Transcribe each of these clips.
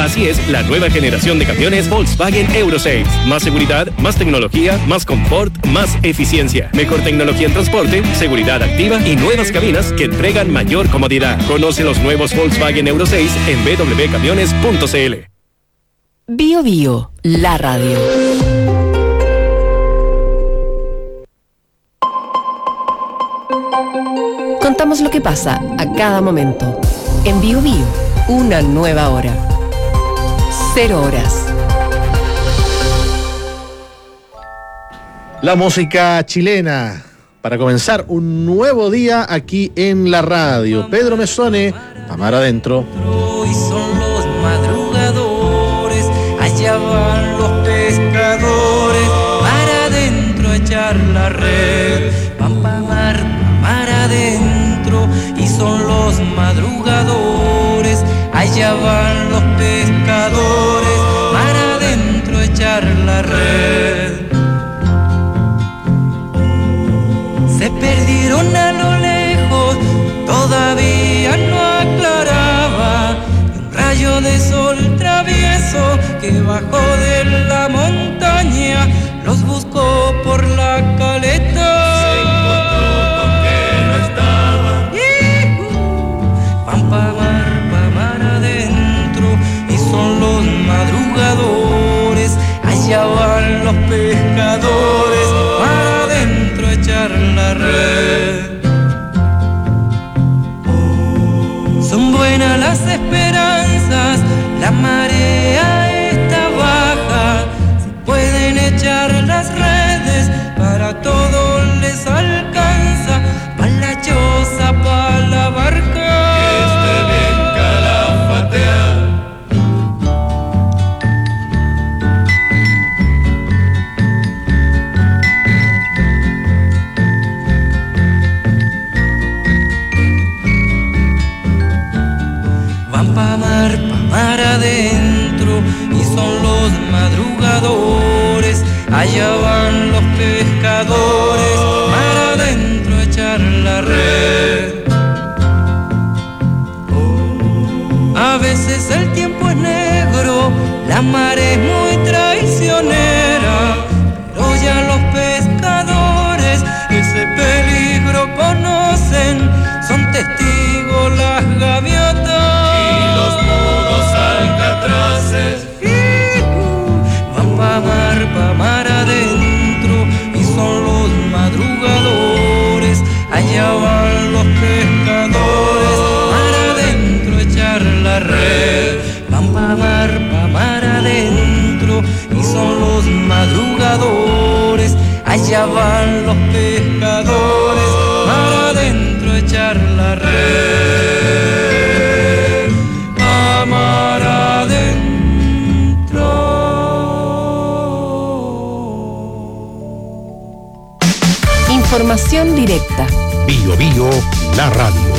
Así es la nueva generación de camiones Volkswagen Euro 6. Más seguridad, más tecnología, más confort, más eficiencia. Mejor tecnología en transporte, seguridad activa y nuevas cabinas que entregan mayor comodidad. Conoce los nuevos Volkswagen Euro 6 en www.camiones.cl. Bio Bio, la radio. Contamos lo que pasa a cada momento. En Bio Bio, una nueva hora. 0 horas. La música chilena para comenzar un nuevo día aquí en la radio. Pedro Mezzone, Tamara Adentro. Y son los madrugadores, allá van los pescadores, para adentro a echar la red. Van pa' mar adentro, y son los madrugadores, allá van los pescadores, para adentro a echar la red. Se perdieron a lo lejos, todavía no aclaraba, un rayo de sol travieso que bajó de la montaña, los buscó por la caleta. Se encontró con que no estaba. Van pa' mar adentro, y son los madrugadores, allá van los pescadores, para adentro echar la red. Son buenas las esperanzas, la marea está baja, se pueden echar las redes, para todos les alcanza, pa' la choza, pa' la barca, que esté bien calafatea. Van pa' mar adentro, y son los madrugadores, allá van los pescadores, mar adentro a echar la red. A veces el tiempo es negro, la mar es muy traicionera, pero ya los pescadores ese peligro conocen, son testigos las gaviotas y los mudos alcatraces. Van pa' mar adentro, y son los madrugadores, allá van los pescadores, mar adentro echar la red. Van pa' mar adentro, y son los madrugadores, allá van los pescadores, mar adentro echar la red. A mar adentro. Información directa. Bio Bio, la radio.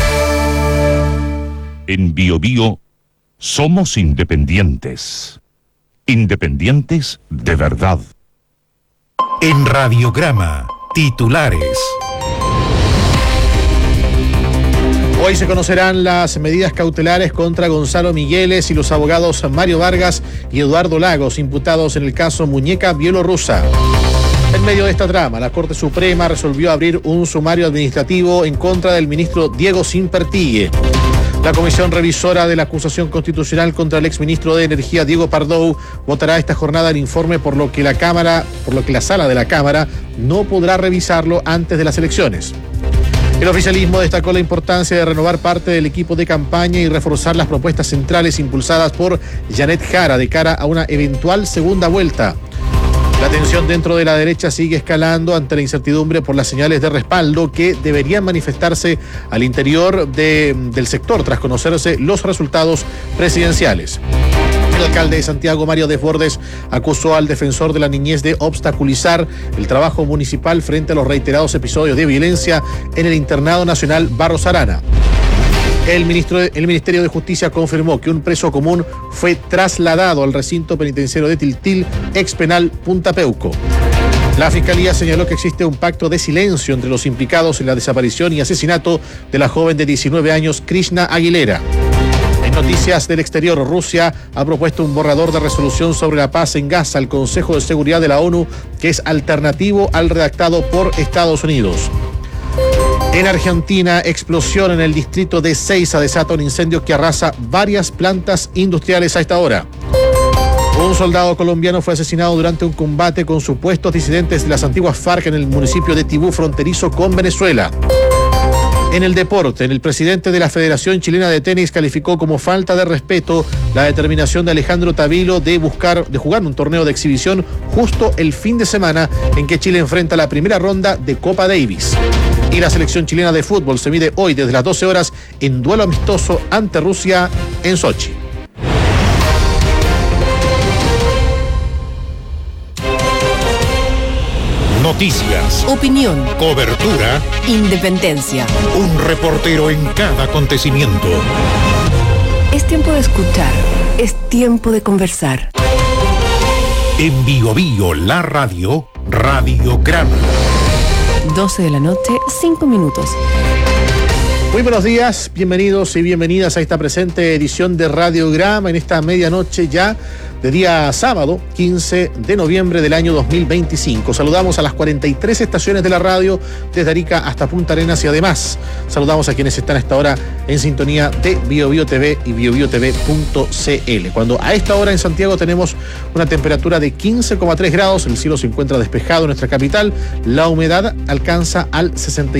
En Bio Bio somos independientes. Independientes de verdad. En Radiograma, titulares. Hoy se conocerán las medidas cautelares contra Gonzalo Migueles y los abogados Mario Vargas y Eduardo Lagos, imputados en el caso Muñeca Bielorrusa. En medio de esta trama, la Corte Suprema resolvió abrir un sumario administrativo en contra del ministro Diego Simpertigue. La Comisión Revisora de la Acusación Constitucional contra el exministro de Energía Diego Pardou votará esta jornada el informe, por lo que la sala de la Cámara no podrá revisarlo antes de las elecciones. El oficialismo destacó la importancia de renovar parte del equipo de campaña y reforzar las propuestas centrales impulsadas por Janet Jara de cara a una eventual segunda vuelta. La tensión dentro de la derecha sigue escalando ante la incertidumbre por las señales de respaldo que deberían manifestarse al interior del sector tras conocerse los resultados presidenciales. El alcalde de Santiago, Mario Desbordes, acusó al defensor de la niñez de obstaculizar el trabajo municipal frente a los reiterados episodios de violencia en el internado nacional Barros Arana. El Ministerio de Justicia confirmó que un preso común fue trasladado al recinto penitenciario de Tiltil, ex penal Punta Peuco. La Fiscalía señaló que existe un pacto de silencio entre los implicados en la desaparición y asesinato de la joven de 19 años, Krishna Aguilera. En En noticias del exterior, Rusia ha propuesto un borrador de resolución sobre la paz en Gaza al Consejo de Seguridad de la ONU, que es alternativo al redactado por Estados Unidos. En Argentina, explosión en el distrito de Ezeiza desata un incendio que arrasa varias plantas industriales a esta hora. Un soldado colombiano fue asesinado durante un combate con supuestos disidentes de las antiguas FARC en el municipio de Tibú, fronterizo con Venezuela. En el deporte, el presidente de la Federación Chilena de Tenis calificó como falta de respeto la determinación de Alejandro Tavilo de jugar un torneo de exhibición justo el fin de semana en que Chile enfrenta la primera ronda de Copa Davis. Y la selección chilena de fútbol se mide hoy desde las 12 horas en duelo amistoso ante Rusia en Sochi. Noticias, Opinión, cobertura, independencia. un reportero en cada acontecimiento. Es tiempo de escuchar, es tiempo de conversar. En Bio Bio, la radio, Radiograma. 12 de la noche, 5 minutos. Muy buenos días, bienvenidos y bienvenidas a esta presente edición de Radiograma en esta medianoche ya de día sábado, 15 de noviembre del año 2025. Saludamos a las 43 estaciones de la radio, desde Arica hasta Punta Arenas y además saludamos a quienes están a esta hora en sintonía de Bio Bio TV y biobiotv.cl. Cuando a esta hora en Santiago tenemos una temperatura de 15,3 grados, el cielo se encuentra despejado en nuestra capital, la humedad alcanza al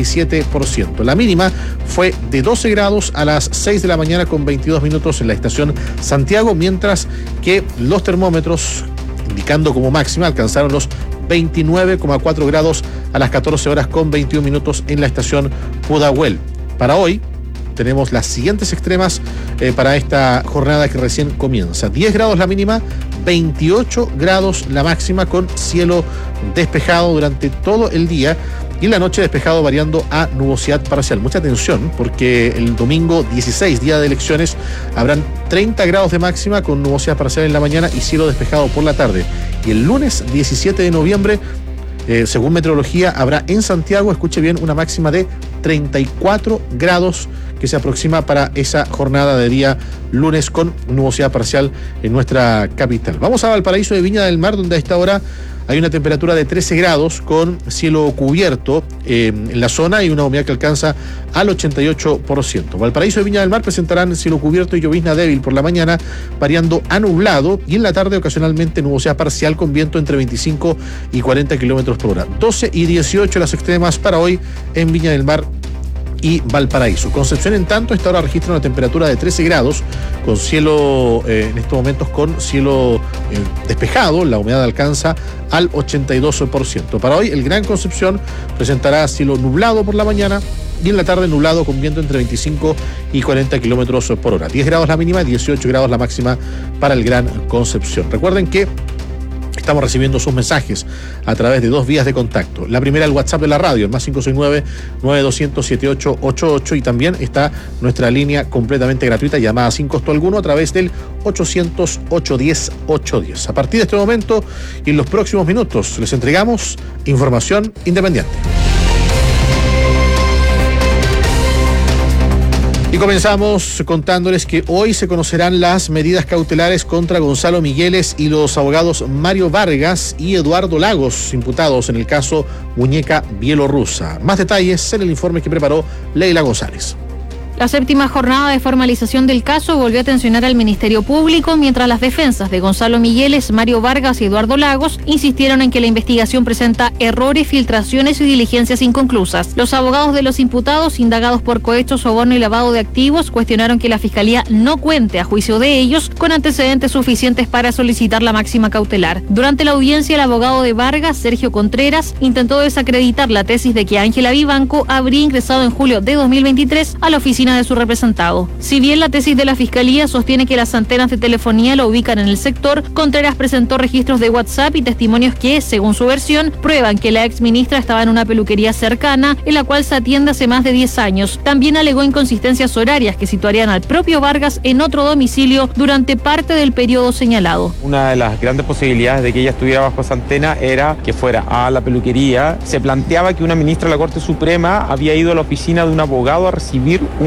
67%. La mínima fue de 12 grados a las 6 de la mañana con 22 minutos en la estación Santiago, mientras que los termómetros, indicando como máxima, alcanzaron los 29,4 grados a las 14 horas con 21 minutos en la estación Pudahuel. Para hoy tenemos las siguientes extremas para esta jornada que recién comienza. 10 grados la mínima, 28 grados la máxima, con cielo despejado durante todo el día. Y en la noche despejado variando a nubosidad parcial. Mucha atención porque el domingo 16, día de elecciones, habrán 30 grados de máxima con nubosidad parcial en la mañana y cielo despejado por la tarde. Y el lunes 17 de noviembre, según meteorología, habrá en Santiago, escuche bien, una máxima de 34 grados que se aproxima para esa jornada de día lunes con nubosidad parcial en nuestra capital. Vamos a Valparaíso de Viña del Mar, donde a esta hora hay una temperatura de 13 grados con cielo cubierto en la zona y una humedad que alcanza al 88%. Valparaíso y Viña del Mar presentarán cielo cubierto y llovizna débil por la mañana, variando a nublado, y en la tarde ocasionalmente nubosidad parcial con viento entre 25 y 40 kilómetros por hora. 12 y 18 las extremas para hoy en Viña del Mar y Valparaíso. Concepción, en tanto, esta hora registra una temperatura de 13 grados, con cielo, en estos momentos con cielo despejado, la humedad alcanza al 82%. Para hoy, el Gran Concepción presentará cielo nublado por la mañana y en la tarde nublado con viento entre 25 y 40 kilómetros por hora. 10 grados la mínima, 18 grados la máxima para el Gran Concepción. Recuerden que estamos recibiendo sus mensajes a través de dos vías de contacto. La primera, el WhatsApp de la radio, el más 569-9200-7888, y también está nuestra línea completamente gratuita, llamada sin costo alguno, a través del 800-810-810. A partir de este momento y en los próximos minutos les entregamos información independiente. Y comenzamos contándoles que hoy se conocerán las medidas cautelares contra Gonzalo Migueles y los abogados Mario Vargas y Eduardo Lagos, imputados en el caso Muñeca Bielorrusa. Más detalles en el informe que preparó Leila González. La séptima jornada de formalización del caso volvió a tensionar al Ministerio Público, mientras las defensas de Gonzalo Migueles, Mario Vargas y Eduardo Lagos insistieron en que la investigación presenta errores, filtraciones y diligencias inconclusas. Los abogados de los imputados, indagados por cohecho, soborno y lavado de activos, cuestionaron que la Fiscalía no cuente, a juicio de ellos, con antecedentes suficientes para solicitar la máxima cautelar. Durante la audiencia, el abogado de Vargas, Sergio Contreras, intentó desacreditar la tesis de que Ángela Vivanco habría ingresado en julio de 2023 a la oficina de su representado. Si bien la tesis de la Fiscalía sostiene que las antenas de telefonía lo ubican en el sector, Contreras presentó registros de WhatsApp y testimonios que, según su versión, prueban que la exministra estaba en una peluquería cercana, en la cual se atiende hace más de 10 años. También alegó inconsistencias horarias que situarían al propio Vargas en otro domicilio durante parte del periodo señalado. Una de las grandes posibilidades de que ella estuviera bajo esa antena era que fuera a la peluquería. Se planteaba que una ministra de la Corte Suprema había ido a la oficina de un abogado a recibir un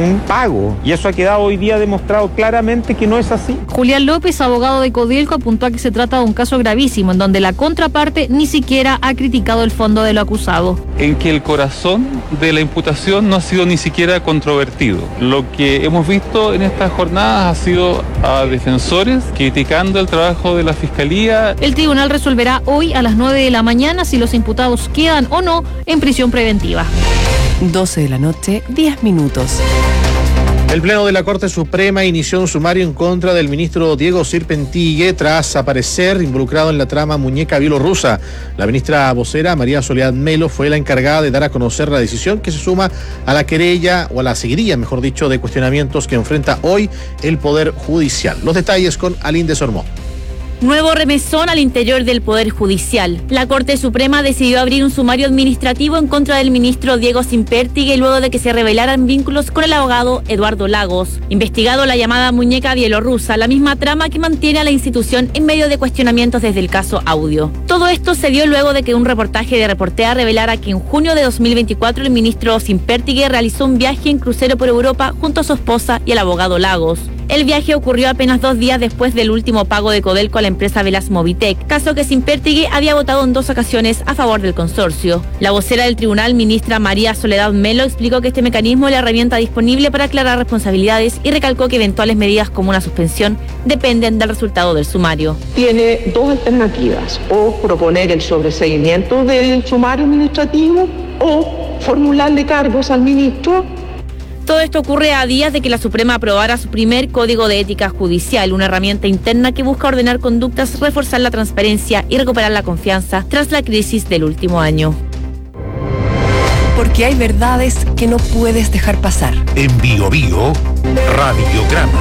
un pago. Y eso ha quedado hoy día demostrado claramente que no es así. Julián López, abogado de Codelco, apuntó a que se trata de un caso gravísimo en donde la contraparte ni siquiera ha criticado el fondo de lo acusado. En que el corazón de la imputación no ha sido ni siquiera controvertido. Lo que hemos visto en estas jornadas ha sido a defensores criticando el trabajo de la Fiscalía. El tribunal resolverá hoy a las 9 de la mañana si los imputados quedan o no en prisión preventiva. 12 de la noche, 10 minutos. El Pleno de la Corte Suprema inició un sumario en contra del ministro Diego Sirpentigue tras aparecer involucrado en la trama muñeca bielorrusa. La ministra vocera, María Soledad Melo, fue la encargada de dar a conocer la decisión que se suma a la querella, o a la seguidilla, mejor dicho, de cuestionamientos que enfrenta hoy el Poder Judicial. Los detalles con Aline de Sormó. Nuevo remesón al interior del Poder Judicial. La Corte Suprema decidió abrir un sumario administrativo en contra del ministro Diego Sirpentigue luego de que se revelaran vínculos con el abogado Eduardo Lagos, investigado la llamada muñeca bielorrusa, la misma trama que mantiene a la institución en medio de cuestionamientos desde el caso Audio. Todo esto se dio luego de que un reportaje de Reportea revelara que en junio de 2024 el ministro Sirpentigue realizó un viaje en crucero por Europa junto a su esposa y el abogado Lagos. El viaje ocurrió apenas 2 días después del último pago de Codelco a la empresa Velas Movitec, caso que Sirpentigue había votado en 2 ocasiones a favor del consorcio. La vocera del tribunal, ministra María Soledad Melo, explicó que este mecanismo es la herramienta disponible para aclarar responsabilidades y recalcó que eventuales medidas como una suspensión dependen del resultado del sumario. Tiene 2 alternativas: o proponer el sobreseguimiento del sumario administrativo o formularle cargos al ministro. Todo esto ocurre a días de que la Suprema aprobara su primer Código de Ética Judicial, una herramienta interna que busca ordenar conductas, reforzar la transparencia y recuperar la confianza tras la crisis del último año. Porque hay verdades que no puedes dejar pasar. En Bio Bio, Radiograma.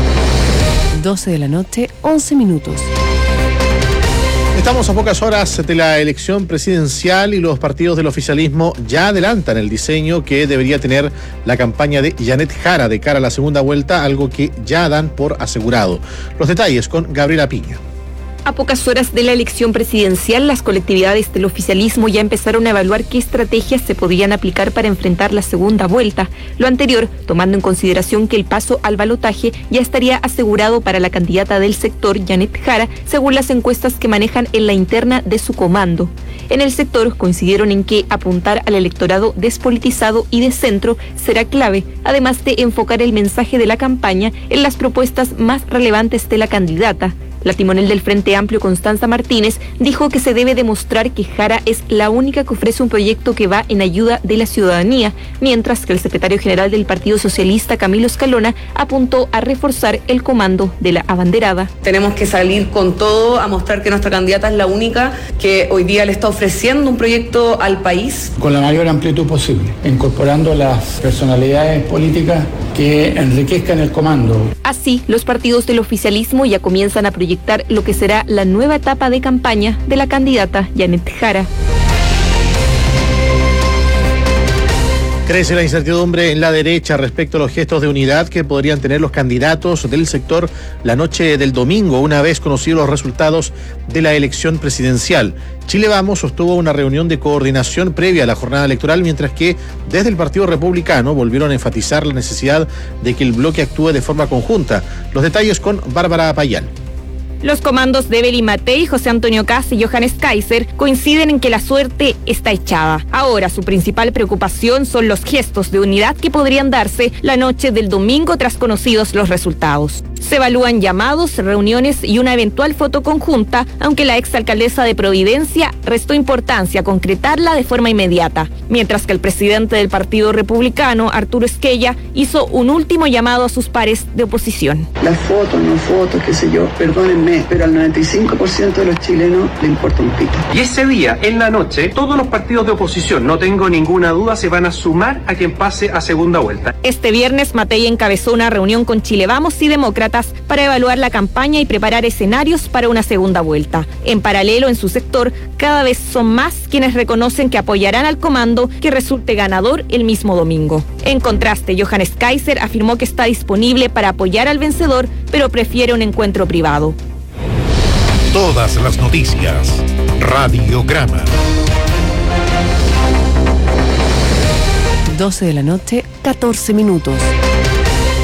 12 de la noche, 11 minutos. Estamos a pocas horas de la elección presidencial y los partidos del oficialismo ya adelantan el diseño que debería tener la campaña de Janet Jara de cara a la segunda vuelta, algo que ya dan por asegurado. Los detalles con Gabriela Piña. A pocas horas de la elección presidencial, las colectividades del oficialismo ya empezaron a evaluar qué estrategias se podían aplicar para enfrentar la segunda vuelta. Lo anterior, tomando en consideración que el paso al balotaje ya estaría asegurado para la candidata del sector, Janet Jara, según las encuestas que manejan en la interna de su comando. En el sector coincidieron en que apuntar al electorado despolitizado y de centro será clave, además de enfocar el mensaje de la campaña en las propuestas más relevantes de la candidata. La timonel del Frente Amplio, Constanza Martínez, dijo que se debe demostrar que Jara es la única que ofrece un proyecto que va en ayuda de la ciudadanía, mientras que el secretario general del Partido Socialista, Camilo Escalona, apuntó a reforzar el comando de la abanderada. Tenemos que salir con todo a mostrar que nuestra candidata es la única que hoy día le está ofreciendo un proyecto al país. Con la mayor amplitud posible, incorporando las personalidades políticas que enriquezcan el comando. Así, los partidos del oficialismo ya comienzan a proyectar lo que será la nueva etapa de campaña de la candidata Janet Jara. Crece la incertidumbre en la derecha respecto a los gestos de unidad que podrían tener los candidatos del sector la noche del domingo, una vez conocidos los resultados de la elección presidencial. Chile Vamos sostuvo una reunión de coordinación previa a la jornada electoral, mientras que desde el Partido Republicano volvieron a enfatizar la necesidad de que el bloque actúe de forma conjunta. Los detalles con Bárbara Payán. Los comandos de Evelyn Matei, José Antonio Kast y Johannes Kaiser coinciden en que la suerte está echada. Ahora su principal preocupación son los gestos de unidad que podrían darse la noche del domingo tras conocidos los resultados. Se evalúan llamados, reuniones y una eventual foto conjunta, aunque la exalcaldesa de Providencia restó importancia a concretarla de forma inmediata, mientras que el presidente del Partido Republicano, Arturo Esquella, hizo un último llamado a sus pares de oposición. Las fotos, no fotos, qué sé yo, perdónenme, pero al 95% de los chilenos le importa un pito. Y ese día, en la noche, todos los partidos de oposición, no tengo ninguna duda, se van a sumar a quien pase a segunda vuelta. Este viernes, Matei encabezó una reunión con Chile Vamos y Demócratas para evaluar la campaña y preparar escenarios para una segunda vuelta. En paralelo, en su sector, cada vez son más quienes reconocen que apoyarán al comando que resulte ganador el mismo domingo. En contraste, Johannes Kaiser afirmó que está disponible para apoyar al vencedor, pero prefiere un encuentro privado. Todas las noticias. Radiograma. 12 de la noche, 14 minutos.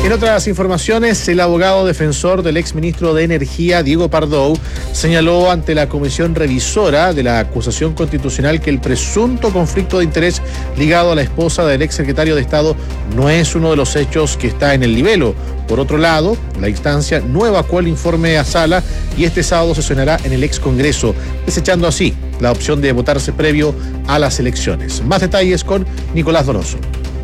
En otras informaciones, el abogado defensor del exministro de Energía, Diego Pardo, señaló ante la comisión revisora de la acusación constitucional que el presunto conflicto de interés ligado a la esposa del exsecretario de Estado no es uno de los hechos que está en el libelo. Por otro lado, la instancia no evacuó el informe a sala y este sábado sesionará en el ex-Congreso, desechando así la opción de votarse previo a las elecciones. Más detalles con Nicolás Donoso.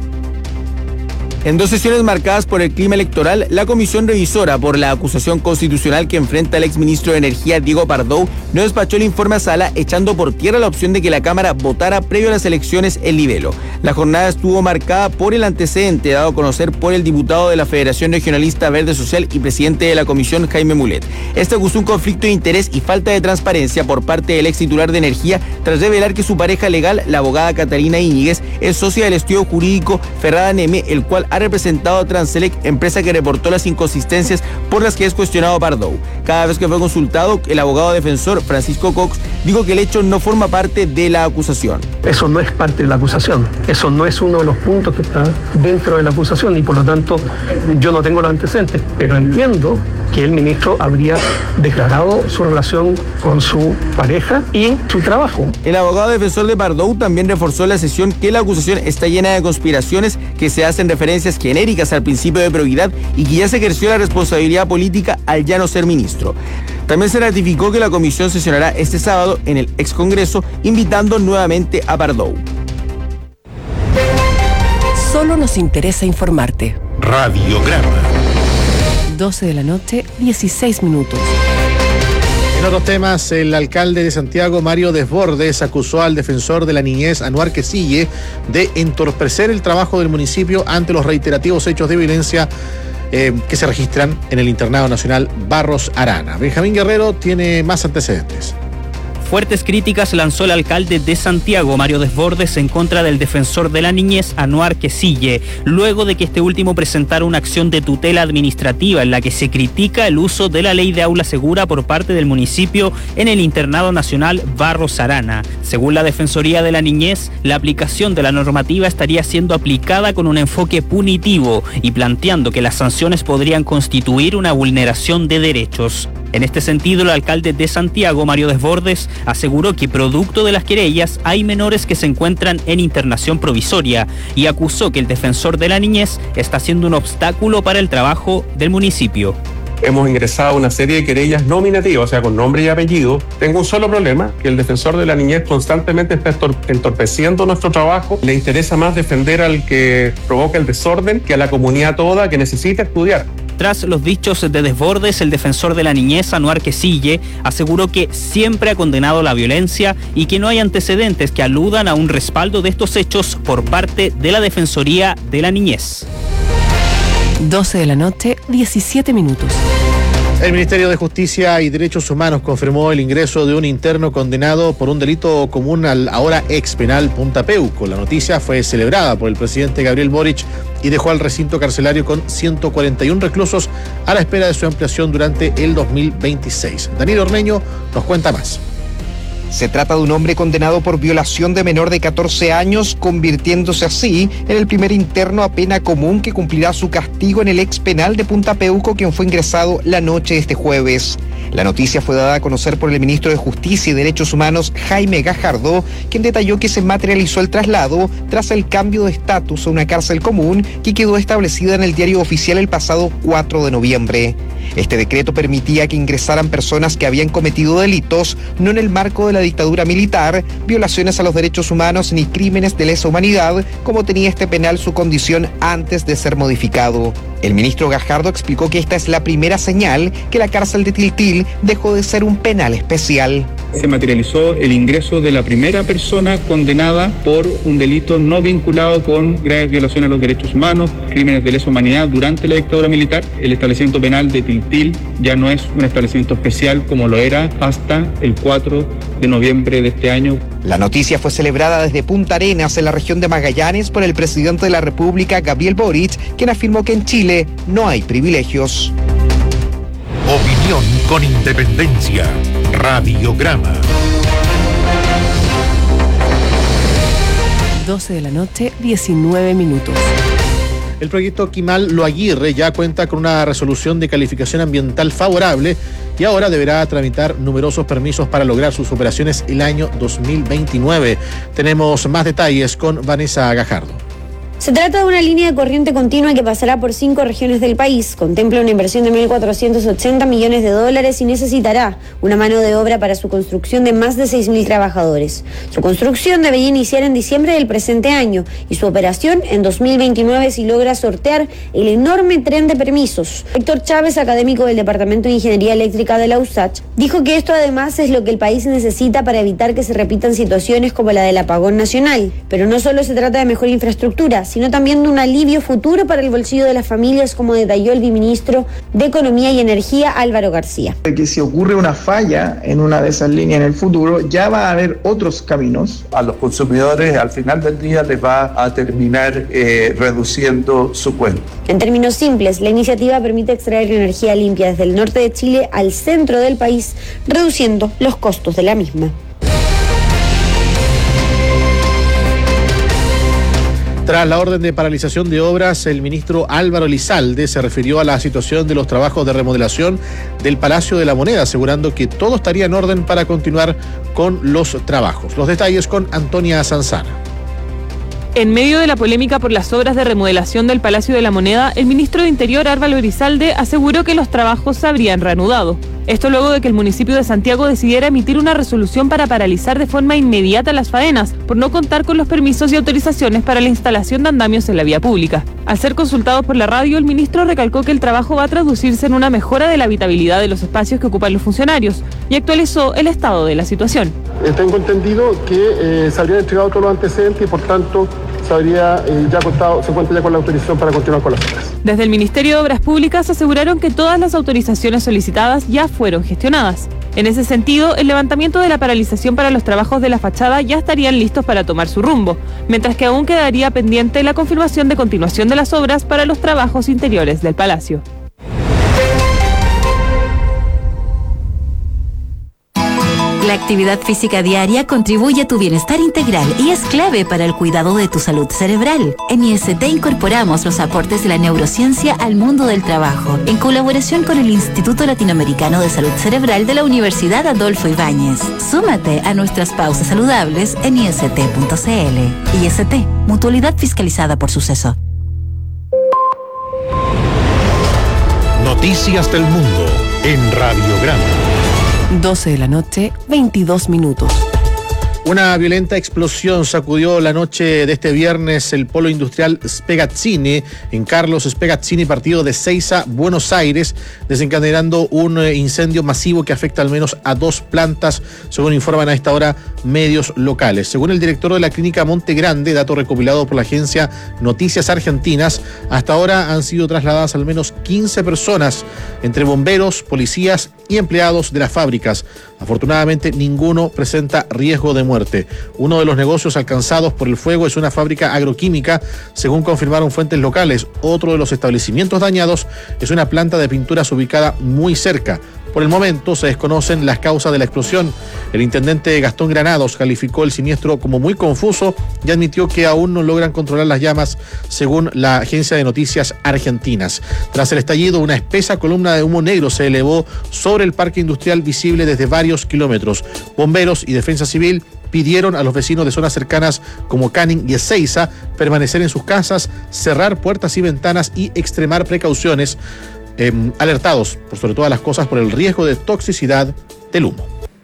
En 2 sesiones marcadas por el clima electoral, la comisión revisora por la acusación constitucional que enfrenta al exministro de Energía, Diego Pardo, no despachó el informe a sala, echando por tierra la opción de que la Cámara votara previo a las elecciones el libelo. La jornada estuvo marcada por el antecedente dado a conocer por el diputado de la Federación Regionalista Verde Social y presidente de la comisión, Jaime Mulet. Este acusó un conflicto de interés y falta de transparencia por parte del ex titular de Energía tras revelar que su pareja legal, la abogada Catalina Íñiguez, es socia del estudio jurídico Ferrada Neme, el cual ha representado a Transelec, empresa que reportó las inconsistencias por las que es cuestionado Pardo. Cada vez que fue consultado, el abogado defensor Francisco Cox dijo que el hecho no forma parte de la acusación. Eso no es parte de la acusación, eso no es uno de los puntos que está dentro de la acusación y por lo tanto yo no tengo los antecedentes, pero entiendo que el ministro habría declarado su relación con su pareja y su trabajo. El abogado defensor de Pardo también reforzó en la sesión que la acusación está llena de conspiraciones que se hacen referencias genéricas al principio de probidad y que ya se ejerció la responsabilidad política al ya no ser ministro. También se ratificó que la comisión sesionará este sábado en el ex-Congreso, invitando nuevamente a Pardo. Solo nos interesa informarte. Radiograma. 12 de la noche, 16 minutos. En otros temas, el alcalde de Santiago, Mario Desbordes, acusó al defensor de la niñez, Anuar Quesille, de entorpecer el trabajo del municipio ante los reiterativos hechos de violencia que se registran en el internado nacional Barros Arana. Benjamín Guerrero tiene más antecedentes. Fuertes críticas lanzó el alcalde de Santiago, Mario Desbordes, en contra del defensor de la niñez, Anuar Quesille, luego de que este último presentara una acción de tutela administrativa en la que se critica el uso de la ley de aula segura por parte del municipio en el internado nacional Barros Arana. Según la Defensoría de la Niñez, la aplicación de la normativa estaría siendo aplicada con un enfoque punitivo y planteando que las sanciones podrían constituir una vulneración de derechos. En este sentido, el alcalde de Santiago, Mario Desbordes, aseguró que producto de las querellas hay menores que se encuentran en internación provisoria y acusó que el defensor de la niñez está siendo un obstáculo para el trabajo del municipio. Hemos ingresado una serie de querellas nominativas, o sea, con nombre y apellido. Tengo un solo problema, que el defensor de la niñez constantemente está entorpeciendo nuestro trabajo. Le interesa más defender al que provoca el desorden que a la comunidad toda que necesita estudiar. Tras los dichos de Desbordes, el defensor de la niñez, Anuar Quesille, aseguró que siempre ha condenado la violencia y que no hay antecedentes que aludan a un respaldo de estos hechos por parte de la Defensoría de la Niñez. 12 de la noche, 17 minutos. El Ministerio de Justicia y Derechos Humanos confirmó el ingreso de un interno condenado por un delito común al ahora ex penal Punta Peuco. La noticia fue celebrada por el presidente Gabriel Boric y dejó al recinto carcelario con 141 reclusos a la espera de su ampliación durante el 2026. Danilo Ormeño nos cuenta más. Se trata de un hombre condenado por violación de menor de 14 años, convirtiéndose así en el primer interno a pena común que cumplirá su castigo en el ex penal de Punta Peuco, quien fue ingresado la noche de este jueves. La noticia fue dada a conocer por el ministro de Justicia y Derechos Humanos, Jaime Gajardo, quien detalló que se materializó el traslado tras el cambio de estatus a una cárcel común que quedó establecida en el diario oficial el pasado 4 de noviembre. Este decreto permitía que ingresaran personas que habían cometido delitos no en el marco de la dictadura militar, violaciones a los derechos humanos ni crímenes de lesa humanidad, como tenía este penal su condición antes de ser modificado. El ministro Gajardo explicó que esta es la primera señal que la cárcel de Tiltil dejó de ser un penal especial. Se materializó el ingreso de la primera persona condenada por un delito no vinculado con graves violaciones a los derechos humanos, crímenes de lesa humanidad durante la dictadura militar. El establecimiento penal de Tiltil ya no es un establecimiento especial como lo era hasta el 4 de noviembre de este año. La noticia fue celebrada desde Punta Arenas, en la región de Magallanes, por el presidente de la República, Gabriel Boric, quien afirmó que en Chile no hay privilegios. Opinión con independencia. Radiograma. 12 de la noche, 19 minutos. El proyecto Quimal Lo Aguirre ya cuenta con una resolución de calificación ambiental favorable y ahora deberá tramitar numerosos permisos para lograr sus operaciones el año 2029. Tenemos más detalles con Vanessa Gajardo. Se trata de una línea de corriente continua que pasará por 5 regiones del país. Contempla una inversión de 1.480 millones de dólares y necesitará una mano de obra para su construcción de más de 6.000 trabajadores. Su construcción debería iniciar en diciembre del presente año y su operación en 2029 si logra sortear el enorme tren de permisos. Héctor Chávez, académico del Departamento de Ingeniería Eléctrica de la USACH, dijo que esto además es lo que el país necesita para evitar que se repitan situaciones como la del apagón nacional. Pero no solo se trata de mejor infraestructura, sino también de un alivio futuro para el bolsillo de las familias, como detalló el viceministro de Economía y Energía, Álvaro García. De que si ocurre una falla en una de esas líneas en el futuro, ya va a haber otros caminos. A los consumidores al final del día les va a terminar reduciendo su cuenta. En términos simples, la iniciativa permite extraer energía limpia desde el norte de Chile al centro del país, reduciendo los costos de la misma. Tras la orden de paralización de obras, el ministro Álvaro Elizalde se refirió a la situación de los trabajos de remodelación del Palacio de la Moneda, asegurando que todo estaría en orden para continuar con los trabajos. Los detalles con Antonia Sanzana. En medio de la polémica por las obras de remodelación del Palacio de la Moneda, el ministro de Interior, Álvaro Elizalde, aseguró que los trabajos se habrían reanudado. Esto luego de que el municipio de Santiago decidiera emitir una resolución para paralizar de forma inmediata las faenas, por no contar con los permisos y autorizaciones para la instalación de andamios en la vía pública. Al ser consultado por la radio, el ministro recalcó que el trabajo va a traducirse en una mejora de la habitabilidad de los espacios que ocupan los funcionarios y actualizó el estado de la situación. Tengo entendido que se habrían entregado todos los antecedentes y por tanto se cuenta ya con la autorización para continuar con las obras. Desde el Ministerio de Obras Públicas aseguraron que todas las autorizaciones solicitadas ya fueron gestionadas. En ese sentido, el levantamiento de la paralización para los trabajos de la fachada ya estarían listos para tomar su rumbo, mientras que aún quedaría pendiente la confirmación de continuación de las obras para los trabajos interiores del Palacio. La actividad física diaria contribuye a tu bienestar integral y es clave para el cuidado de tu salud cerebral. En IST incorporamos los aportes de la neurociencia al mundo del trabajo, en colaboración con el Instituto Latinoamericano de Salud Cerebral de la Universidad Adolfo Ibáñez. Súmate a nuestras pausas saludables en ist.cl. IST, mutualidad fiscalizada por Suceso. Noticias del Mundo en Radiograma. 12 de la noche, 22 minutos. Una violenta explosión sacudió la noche de este viernes el polo industrial Spegazzini en Carlos Spegazzini, partido de Seiza, Buenos Aires, desencadenando un incendio masivo que afecta al menos a 2 plantas, según informan a esta hora medios locales. Según el director de la clínica Monte Grande, dato recopilado por la agencia Noticias Argentinas, hasta ahora han sido trasladadas al menos 15 personas, entre bomberos, policías y empleados de las fábricas. Afortunadamente, ninguno presenta riesgo de muerte. Uno de los negocios alcanzados por el fuego es una fábrica agroquímica, según confirmaron fuentes locales. Otro de los establecimientos dañados es una planta de pinturas ubicada muy cerca. Por el momento se desconocen las causas de la explosión. El intendente Gastón Granados calificó el siniestro como muy confuso y admitió que aún no logran controlar las llamas, según la agencia de noticias argentinas. Tras el estallido, una espesa columna de humo negro se elevó sobre el parque industrial, visible desde varios kilómetros. Bomberos y defensa civil pidieron a los vecinos de zonas cercanas como Canning y Ezeiza permanecer en sus casas, cerrar puertas y ventanas y extremar precauciones, alertados, por sobre todas las cosas, por el riesgo de toxicidad del humo.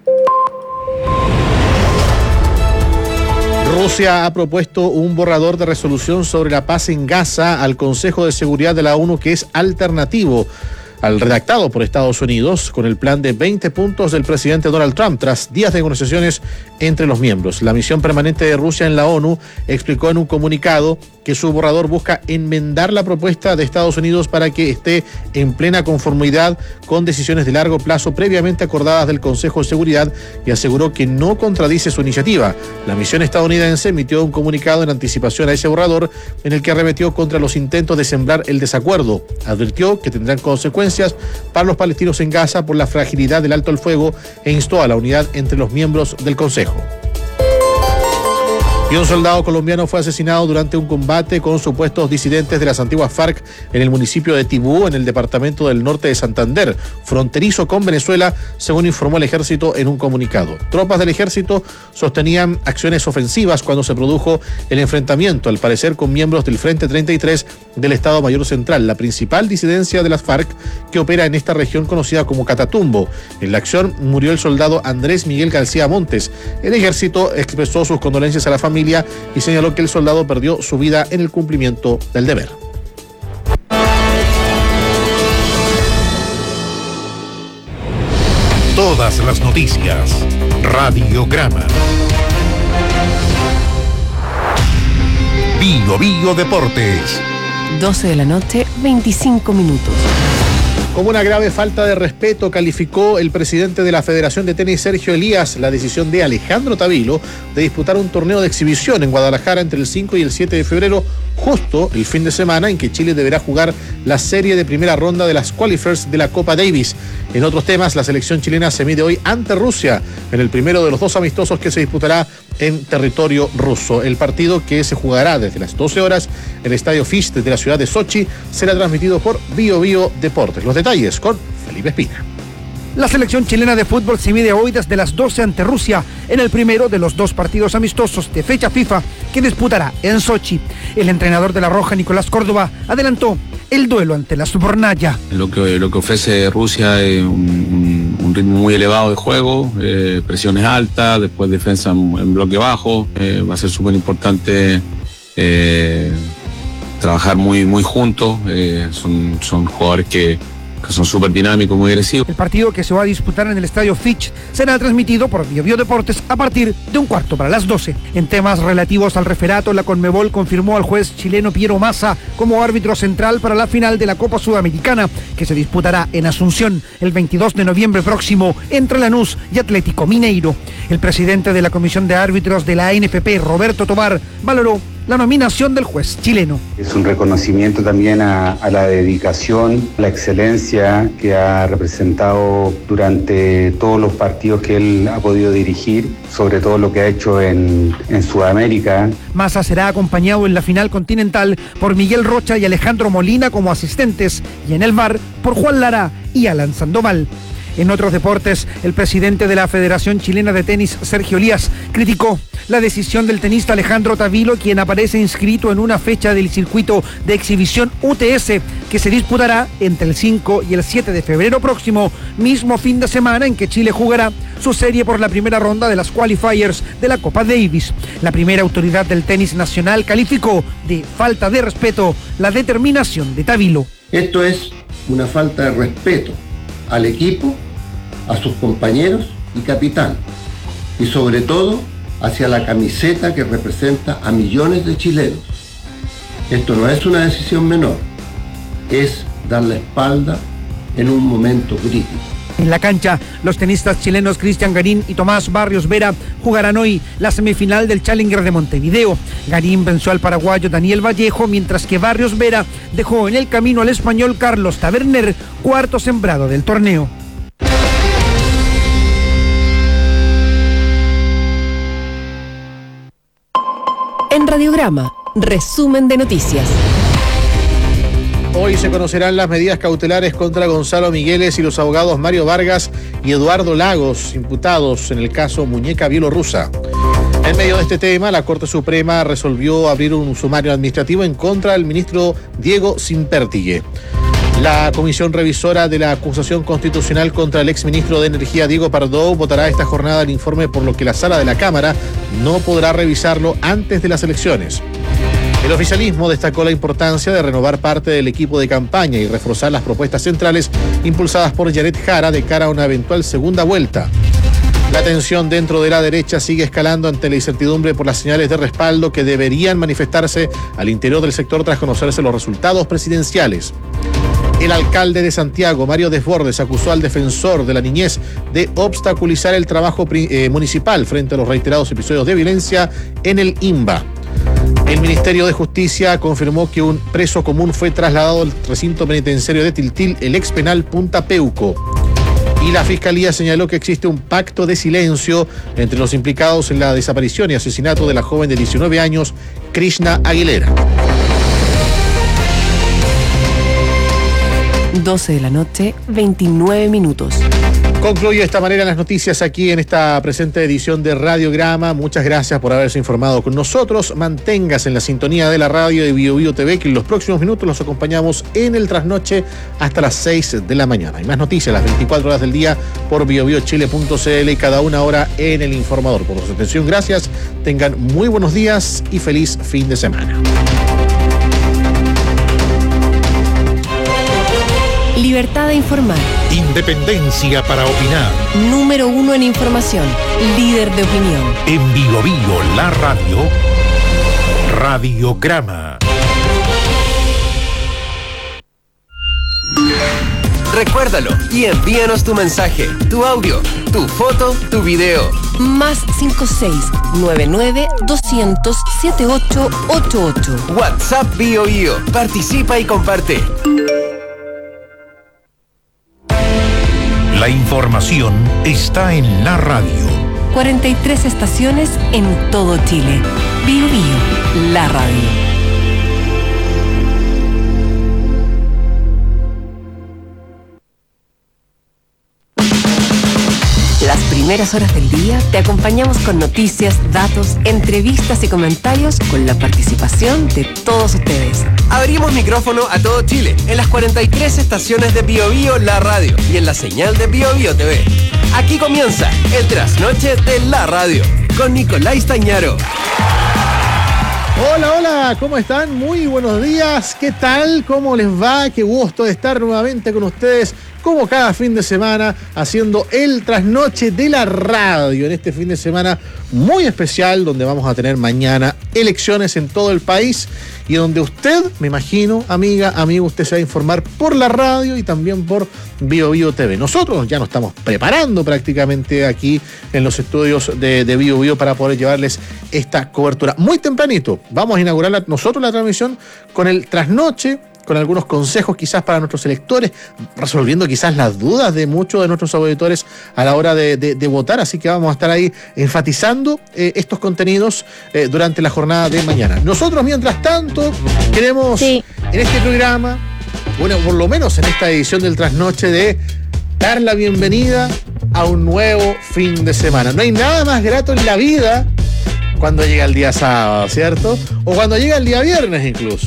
Rusia ha propuesto un borrador de resolución sobre la paz en Gaza al Consejo de Seguridad de la ONU, que es alternativo al redactado por Estados Unidos, con el plan de 20 puntos del presidente Donald Trump, tras días de negociaciones entre los miembros. La misión permanente de Rusia en la ONU explicó en un comunicado que su borrador busca enmendar la propuesta de Estados Unidos para que esté en plena conformidad con decisiones de largo plazo previamente acordadas del Consejo de Seguridad, y aseguró que no contradice su iniciativa. La misión estadounidense emitió un comunicado en anticipación a ese borrador, en el que arremetió contra los intentos de sembrar el desacuerdo. Advirtió que tendrán consecuencias para los palestinos en Gaza por la fragilidad del alto el fuego e instó a la unidad entre los miembros del Consejo. Y un soldado colombiano fue asesinado durante un combate con supuestos disidentes de las antiguas FARC en el municipio de Tibú, en el departamento del norte de Santander, fronterizo con Venezuela, según informó el ejército en un comunicado. Tropas del ejército sostenían acciones ofensivas cuando se produjo el enfrentamiento, al parecer con miembros del Frente 33 del Estado Mayor Central, la principal disidencia de las FARC que opera en esta región conocida como Catatumbo. En la acción murió el soldado Andrés Miguel García Montes. El ejército expresó sus condolencias a la familia y señaló que el soldado perdió su vida en el cumplimiento del deber. Todas las noticias. Radiograma. Bio Bio Deportes. 12 de la noche, 25 minutos. Como una grave falta de respeto calificó el presidente de la Federación de Tenis, Sergio Elías, la decisión de Alejandro Tavilo de disputar un torneo de exhibición en Guadalajara entre el 5 y el 7 de febrero, justo el fin de semana en que Chile deberá jugar la serie de primera ronda de las qualifiers de la Copa Davis. En otros temas, la selección chilena se mide hoy ante Rusia en el primero de los dos amistosos que se disputará en territorio ruso. El partido, que se jugará desde las 12 horas en el Estadio Fish de la ciudad de Sochi, será transmitido por Bio Bio Deportes. Los detalles con Felipe Espina. La selección chilena de fútbol se mide hoy desde las 12 ante Rusia en el primero de los dos partidos amistosos de fecha FIFA que disputará en Sochi. El entrenador de la Roja, Nicolás Córdoba, adelantó el duelo ante la Sbornaya. Lo que ofrece Rusia es un ritmo muy elevado de juego, presiones altas, después defensa en bloque bajo. Va a ser súper importante trabajar muy juntos. Son jugadores que son súper dinámicos, muy agresivos. El partido, que se va a disputar en el Estadio Fitch, será transmitido por Bio Bio Deportes a partir de 11:15. En temas relativos al referato, la Conmebol confirmó al juez chileno Piero Massa como árbitro central para la final de la Copa Sudamericana, que se disputará en Asunción el 22 de noviembre próximo entre Lanús y Atlético Mineiro. El presidente de la Comisión de Árbitros de la ANFP, Roberto Tobar, valoró la nominación del juez chileno. Es un reconocimiento también a la dedicación, la excelencia que ha representado durante todos los partidos que él ha podido dirigir, sobre todo lo que ha hecho en Sudamérica. Massa será acompañado en la final continental por Miguel Rocha y Alejandro Molina como asistentes, y en el VAR por Juan Lara y Alan Sandoval. En otros deportes, el presidente de la Federación Chilena de Tenis, Sergio Elías, criticó la decisión del tenista Alejandro Tavilo, quien aparece inscrito en una fecha del circuito de exhibición UTS, que se disputará entre el 5 y el 7 de febrero próximo, mismo fin de semana en que Chile jugará su serie por la primera ronda de las qualifiers de la Copa Davis. La primera autoridad del tenis nacional calificó de falta de respeto la determinación de Tavilo. Esto es una falta de respeto al equipo, a sus compañeros y capitán, y sobre todo hacia la camiseta que representa a millones de chilenos. Esto no es una decisión menor, es dar la espalda en un momento crítico. En la cancha, los tenistas chilenos Cristian Garín y Tomás Barrios Vera jugarán hoy la semifinal del Challenger de Montevideo. Garín venció al paraguayo Daniel Vallejo, mientras que Barrios Vera dejó en el camino al español Carlos Taberner, cuarto sembrado del torneo. En Radiograma, resumen de noticias. Hoy se conocerán las medidas cautelares contra Gonzalo Migueles y los abogados Mario Vargas y Eduardo Lagos, imputados en el caso Muñeca Bielorrusa. En medio de este tema, la Corte Suprema resolvió abrir un sumario administrativo en contra del ministro Diego Simpertigue. La comisión revisora de la acusación constitucional contra el exministro de Energía Diego Pardo votará esta jornada el informe, por lo que la sala de la Cámara no podrá revisarlo antes de las elecciones. El oficialismo destacó la importancia de renovar parte del equipo de campaña y reforzar las propuestas centrales impulsadas por Yaret Jara de cara a una eventual segunda vuelta. La tensión dentro de la derecha sigue escalando ante la incertidumbre por las señales de respaldo que deberían manifestarse al interior del sector tras conocerse los resultados presidenciales. El alcalde de Santiago, Mario Desbordes, acusó al defensor de la niñez de obstaculizar el trabajo municipal frente a los reiterados episodios de violencia en el INBA. El Ministerio de Justicia confirmó que un preso común fue trasladado al recinto penitenciario de Tiltil, el ex penal Punta Peuco. Y la Fiscalía señaló que existe un pacto de silencio entre los implicados en la desaparición y asesinato de la joven de 19 años, Krishna Aguilera. 12 de la noche, 29 minutos. Concluye de esta manera las noticias aquí en esta presente edición de Radiograma. Muchas gracias por haberse informado con nosotros. Manténgase en la sintonía de la radio de Bio Bio TV, que en los próximos minutos los acompañamos en el trasnoche hasta las 6 de la mañana. Hay más noticias las 24 horas del día por biobiochile.cl y cada una hora en El Informador. Por su atención, gracias. Tengan muy buenos días y feliz fin de semana. Libertad de informar. Independencia para opinar. Número 1 en información. Líder de opinión. En Bio Bio, la radio. Radiograma. Recuérdalo y envíanos tu mensaje, tu audio, tu foto, tu video. Más 56-99-200-7888. WhatsApp Bio Bio. Participa y comparte. La información está en la radio. 43 estaciones en todo Chile. Bio Bio, la radio. Las primeras horas del día te acompañamos con noticias, datos, entrevistas y comentarios con la participación de todos ustedes. Abrimos micrófono a todo Chile en las 43 estaciones de Bio Bio, la radio y en la señal de Bio Bio TV. Aquí comienza el trasnoche de la radio con Nicolás Tañaro. Hola, hola, ¿cómo están? Muy buenos días, ¿qué tal? ¿Cómo les va? Qué gusto de estar nuevamente con ustedes, como cada fin de semana, haciendo el trasnoche de la radio, en este fin de semana muy especial, donde vamos a tener mañana elecciones en todo el país y donde usted, me imagino, amiga, amigo, usted se va a informar por la radio y también por Bio Bio TV. Nosotros ya nos estamos preparando prácticamente aquí en los estudios de Bio Bio para poder llevarles esta cobertura. Muy tempranito vamos a inaugurar nosotros la transmisión con el trasnoche, con algunos consejos quizás para nuestros electores, resolviendo quizás las dudas de muchos de nuestros auditores a la hora de votar, así que vamos a estar ahí enfatizando estos contenidos durante la jornada de mañana. Nosotros, mientras tanto, queremos en este programa, bueno, por lo menos en esta edición del trasnoche, de dar la bienvenida a un nuevo fin de semana. No hay nada más grato en la vida cuando llega el día sábado, ¿cierto? O cuando llega el día viernes incluso.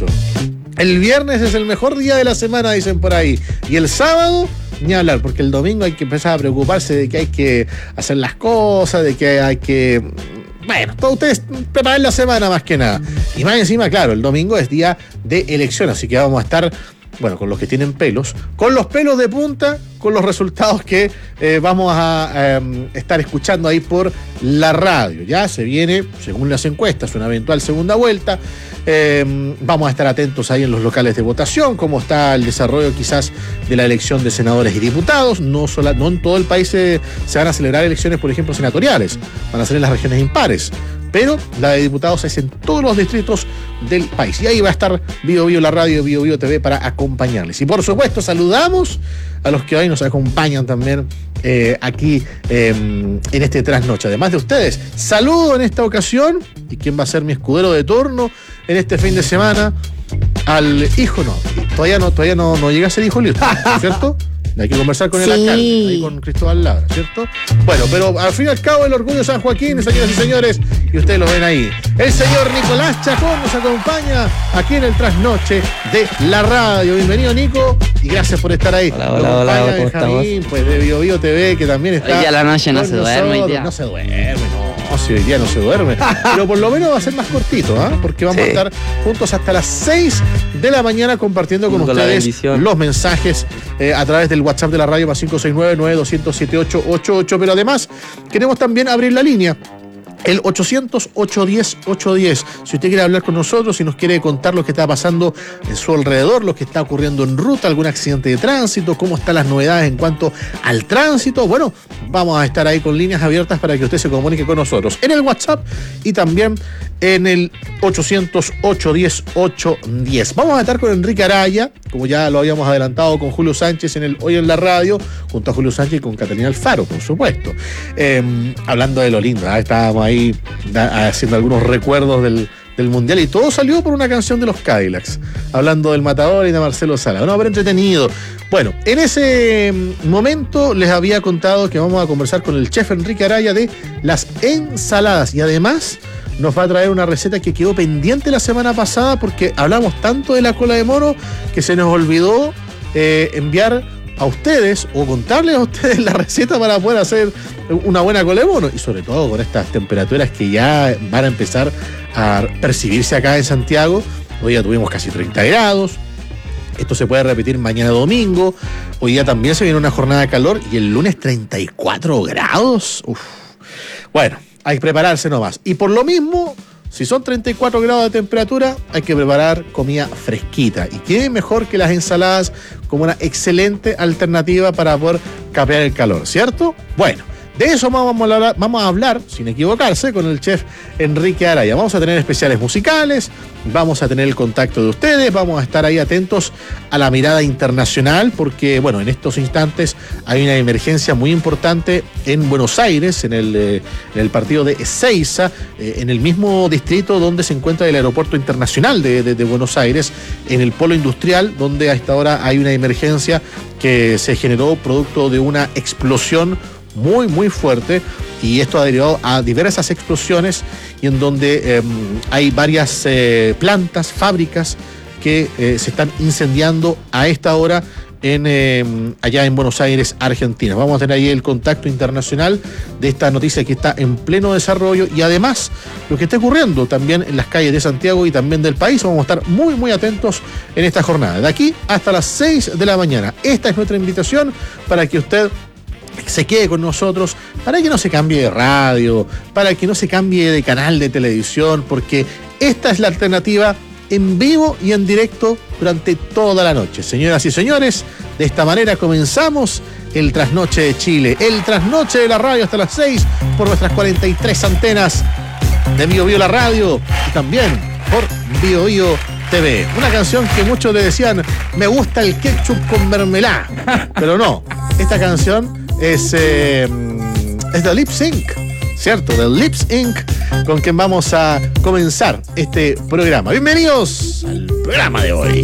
El viernes es el mejor día de la semana, dicen por ahí. Y el sábado, ni hablar, porque el domingo hay que empezar a preocuparse de que hay que hacer las cosas, de que hay que... Bueno, todos ustedes preparen la semana más que nada. Y más encima, claro, el domingo es día de elección, así que vamos a estar, bueno, con los que tienen pelos, con los pelos de punta, con los resultados que vamos a estar escuchando ahí por la radio. Ya se viene, según las encuestas, una eventual segunda vuelta. Vamos a estar atentos ahí en los locales de votación, cómo está el desarrollo quizás de la elección de senadores y diputados. No en todo el país se van a celebrar elecciones, por ejemplo, senatoriales. Van a ser en las regiones impares. Pero la de diputados es en todos los distritos del país. Y ahí va a estar Bio Bio, la radio, Bio Bio TV para acompañarles. Y por supuesto saludamos a los que hoy nos acompañan también aquí en este trasnoche. Además de ustedes, saludo en esta ocasión, y quién va a ser mi escudero de turno en este fin de semana, al hijo, todavía no llega a ser hijo libre, ¿cierto? Hay que conversar con el alcalde, ahí con Cristóbal Labra, ¿cierto? Bueno, pero al fin y al cabo el orgullo de San Joaquín, señoras y señores, y ustedes lo ven ahí. El señor Nicolás Chacón nos acompaña aquí en el trasnoche de la radio. Bienvenido, Nico, y gracias por estar ahí. Hola, ¿cómo Benjamín, estamos? Pues de Bio Bio TV, que también está... Hoy día a la noche no se duerme. No se duerme, no, si hoy día no se duerme. Pero por lo menos va a ser más cortito, ¿ah? Porque vamos a estar juntos hasta las 6 de la mañana compartiendo con ustedes los mensajes a través del WhatsApp de la radio, más 569-9200-7888. Pero además queremos también abrir la línea, el 800-810-810. Si usted quiere hablar con nosotros, si nos quiere contar lo que está pasando en su alrededor, lo que está ocurriendo en ruta, algún accidente de tránsito, cómo están las novedades en cuanto al tránsito, bueno, vamos a estar ahí con líneas abiertas para que usted se comunique con nosotros en el WhatsApp y también en el 808-10-810. Vamos a estar con Enrique Araya, como ya lo habíamos adelantado con Julio Sánchez en el Hoy en la Radio, junto a Julio Sánchez y con Catalina Alfaro, por supuesto. Hablando de lo lindo, estábamos ahí haciendo algunos recuerdos del Mundial y todo salió por una canción de los Cadillacs, hablando del Matador y de Marcelo Sala. No, pero entretenido. Bueno, en ese momento les había contado que vamos a conversar con el chef Enrique Araya de las ensaladas y además nos va a traer una receta que quedó pendiente la semana pasada porque hablamos tanto de la cola de mono que se nos olvidó enviar a ustedes o contarles a ustedes la receta para poder hacer una buena cola de mono y sobre todo con estas temperaturas que ya van a empezar a percibirse acá en Santiago. Hoy ya tuvimos casi 30 grados. Esto se puede repetir mañana domingo. Hoy día también se viene una jornada de calor y el lunes 34 grados. Uf. Bueno, hay que prepararse nomás. Y por lo mismo, si son 34 grados de temperatura, hay que preparar comida fresquita. Y qué mejor que las ensaladas como una excelente alternativa para poder capear el calor, ¿cierto? Bueno, de eso vamos a hablar, sin equivocarse, con el chef Enrique Araya. Vamos a tener especiales musicales, vamos a tener el contacto de ustedes, vamos a estar ahí atentos a la mirada internacional, porque, bueno, en estos instantes hay una emergencia muy importante en Buenos Aires, en el partido de Ezeiza, en el mismo distrito donde se encuentra el aeropuerto internacional de Buenos Aires, en el polo industrial, donde a esta hora hay una emergencia que se generó producto de una explosión muy, muy fuerte, y esto ha derivado a diversas explosiones y en donde hay varias plantas, fábricas que se están incendiando a esta hora allá en Buenos Aires, Argentina. Vamos a tener ahí el contacto internacional de esta noticia que está en pleno desarrollo y además lo que está ocurriendo también en las calles de Santiago y también del país. Vamos a estar muy, muy atentos en esta jornada, de aquí hasta las 6 de la mañana. Esta es nuestra invitación para que usted se quede con nosotros, para que no se cambie de radio, para que no se cambie de canal de televisión, porque esta es la alternativa en vivo y en directo durante toda la noche. Señoras y señores, de esta manera comenzamos el Trasnoche de Chile, el Trasnoche de la Radio hasta las 6 por nuestras 43 antenas de Bio Bio la Radio y también por Bio Bio TV. Una canción que muchos le decían, me gusta el ketchup con mermelada, pero no, esta canción es de Lips Inc., ¿cierto? De Lips Inc., con quien vamos a comenzar este programa. Bienvenidos al programa de hoy.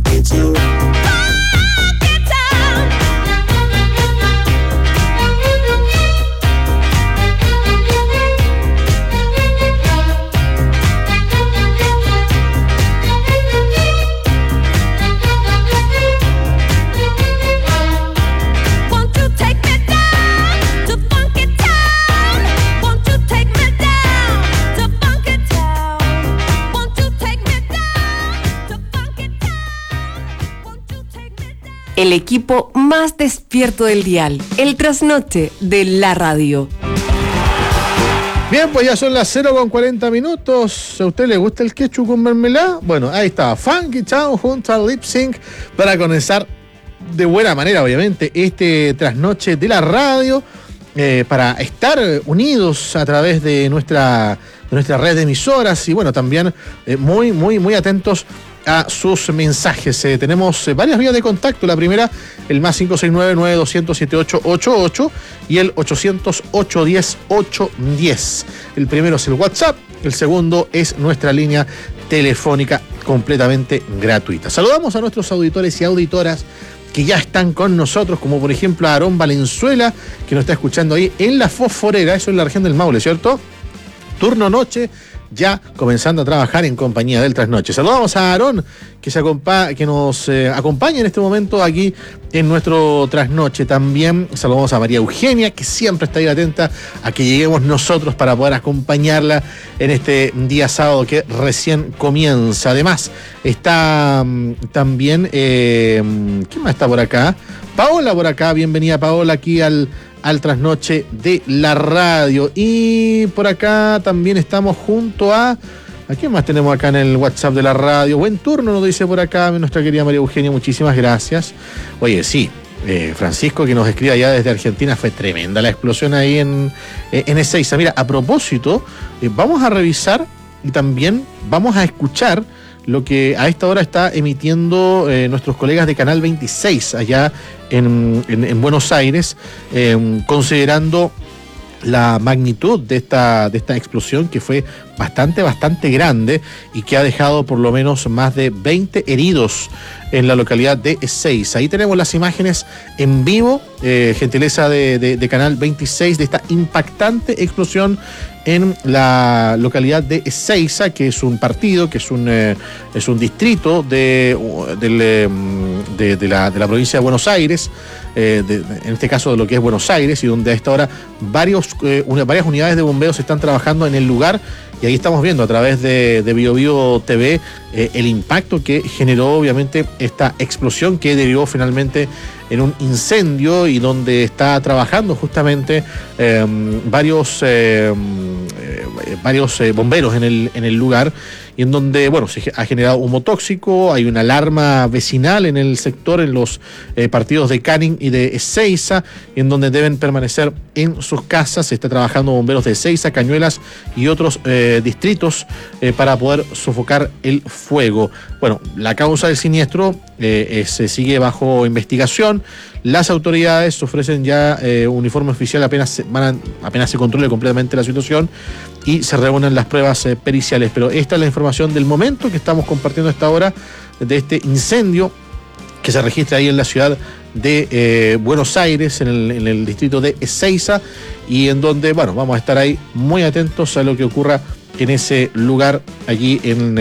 El equipo más despierto del dial, el trasnoche de la radio. Bien, pues ya son las 0:40. ¿A usted le gusta el ketchup con mermelada? Bueno, ahí está, Funky Town junto al Lip Sync para comenzar de buena manera, obviamente, este trasnoche de la radio, para estar unidos a través de nuestra red de emisoras y bueno, también muy atentos a sus mensajes. Tenemos varias vías de contacto. La primera, el más 569-9200-7888 y el 800-810-810. El primero es el WhatsApp, el segundo es nuestra línea telefónica completamente gratuita. Saludamos a nuestros auditores y auditoras que ya están con nosotros, como por ejemplo a Aarón Valenzuela, que nos está escuchando ahí en La Fosforera, eso es la región del Maule, ¿cierto? Turno noche, ya comenzando a trabajar en compañía del Trasnoche. Saludamos a Aarón, que nos acompaña en este momento aquí en nuestro Trasnoche. También saludamos a María Eugenia, que siempre está ahí atenta a que lleguemos nosotros para poder acompañarla en este día sábado que recién comienza. Además, está también, ¿quién más está por acá? Paola por acá, bienvenida Paola aquí al Trasnoche de la radio. Y por acá también estamos junto a quién más tenemos acá en el WhatsApp de la radio. Buen turno, nos dice por acá nuestra querida María Eugenia, muchísimas gracias. Oye, sí, Francisco, que nos escribe allá desde Argentina, fue tremenda la explosión ahí en Ezeiza. Mira, a propósito, vamos a revisar y también vamos a escuchar lo que a esta hora está emitiendo nuestros colegas de Canal 26 allá en Buenos Aires, considerando la magnitud de esta explosión, que fue bastante grande y que ha dejado por lo menos más de 20 heridos en la localidad de Ezeiza. Ahí tenemos las imágenes en vivo, gentileza de Canal 26, de esta impactante explosión en la localidad de Ezeiza, que es un partido, que es un distrito de la provincia de Buenos Aires, en este caso de lo que es Buenos Aires, y donde a esta hora varias unidades de bomberos están trabajando en el lugar. Y ahí estamos viendo a través de BioBio TV el impacto que generó obviamente esta explosión, que derivó finalmente en un incendio, y donde está trabajando justamente varios bomberos en el lugar, y en donde, bueno, se ha generado humo tóxico. Hay una alarma vecinal en el sector, en los partidos de Canning y de Ezeiza, en donde deben permanecer en sus casas. Se está trabajando bomberos de Ezeiza, Cañuelas y otros distritos para poder sofocar el fuego. Bueno, la causa del siniestro se sigue bajo investigación. Las autoridades ofrecen ya un informe oficial apenas se controle completamente la situación y se reúnen las pruebas periciales. Pero esta es la información del momento que estamos compartiendo a esta hora, de este incendio que se registra ahí en la ciudad de Buenos Aires, en el distrito de Ezeiza, y en donde, bueno, vamos a estar ahí muy atentos a lo que ocurra en ese lugar allí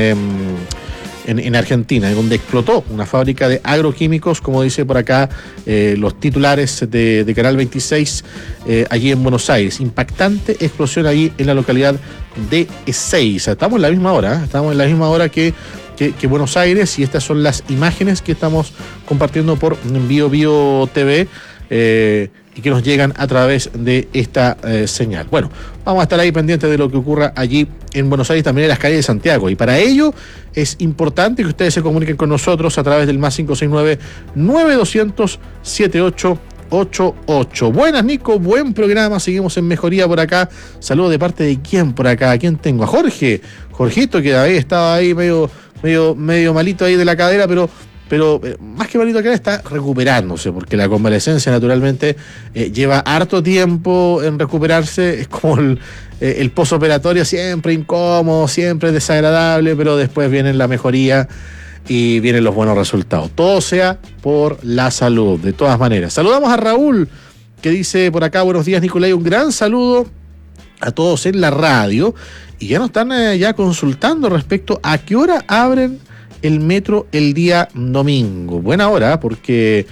en Argentina, en donde explotó una fábrica de agroquímicos, como dice por acá los titulares de Canal 26, allí en Buenos Aires. Impactante explosión allí en la localidad de Ezeiza. Estamos en la misma hora que Buenos Aires, y estas son las imágenes que estamos compartiendo por BioBio TV, y que nos llegan a través de esta señal. Bueno, vamos a estar ahí pendientes de lo que ocurra allí en Buenos Aires, también en las calles de Santiago, y para ello es importante que ustedes se comuniquen con nosotros a través del más 569-9200-7888. Buenas, Nico, buen programa, seguimos en mejoría por acá. Saludos de parte de quién por acá. ¿A quién tengo? A Jorgito, que estaba ahí medio malito ahí de la cadera, pero más que malito acá, está recuperándose, porque la convalecencia naturalmente lleva harto tiempo en recuperarse. Es como el posoperatorio, siempre incómodo, siempre desagradable, pero después viene la mejoría y vienen los buenos resultados. Todo sea por la salud, de todas maneras. Saludamos a Raúl, que dice por acá, buenos días Nicolai, un gran saludo a todos en la radio, y ya nos están ya consultando respecto a qué hora abren el metro el día domingo. Buena hora, porque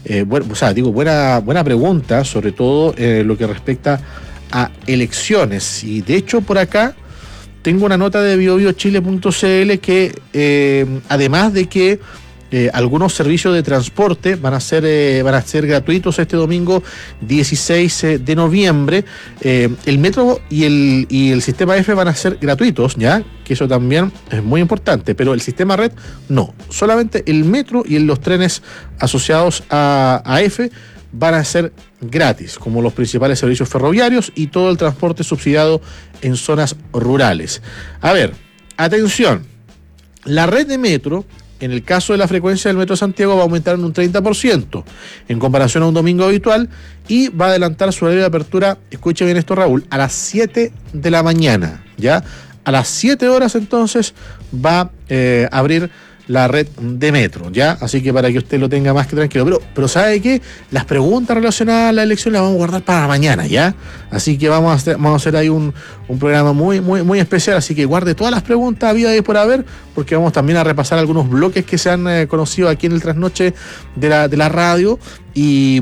buena pregunta, sobre todo lo que respecta a elecciones. Y de hecho por acá tengo una nota de biobiochile.cl que además de que algunos servicios de transporte van a ser gratuitos este domingo 16 de noviembre. El metro y el sistema F van a ser gratuitos, ya, que eso también es muy importante, pero el sistema red no. Solamente el metro y los trenes asociados a F van a ser gratis, como los principales servicios ferroviarios y todo el transporte subsidiado en zonas rurales. A ver, atención, la red de metro, en el caso de la frecuencia del Metro de Santiago, va a aumentar en un 30% en comparación a un domingo habitual, y va a adelantar su horario de apertura, escuche bien esto Raúl, a las 7 de la mañana, ¿ya? A las 7 horas entonces va a abrir la red de metro, ¿ya? Así que para que usted lo tenga más que tranquilo. Pero ¿sabe qué? Las preguntas relacionadas a la elección las vamos a guardar para mañana, ¿ya? Así que vamos a hacer ahí un programa muy, muy, muy especial, así que guarde todas las preguntas habidas y por haber, porque vamos también a repasar algunos bloques que se han conocido aquí en el trasnoche de la radio, y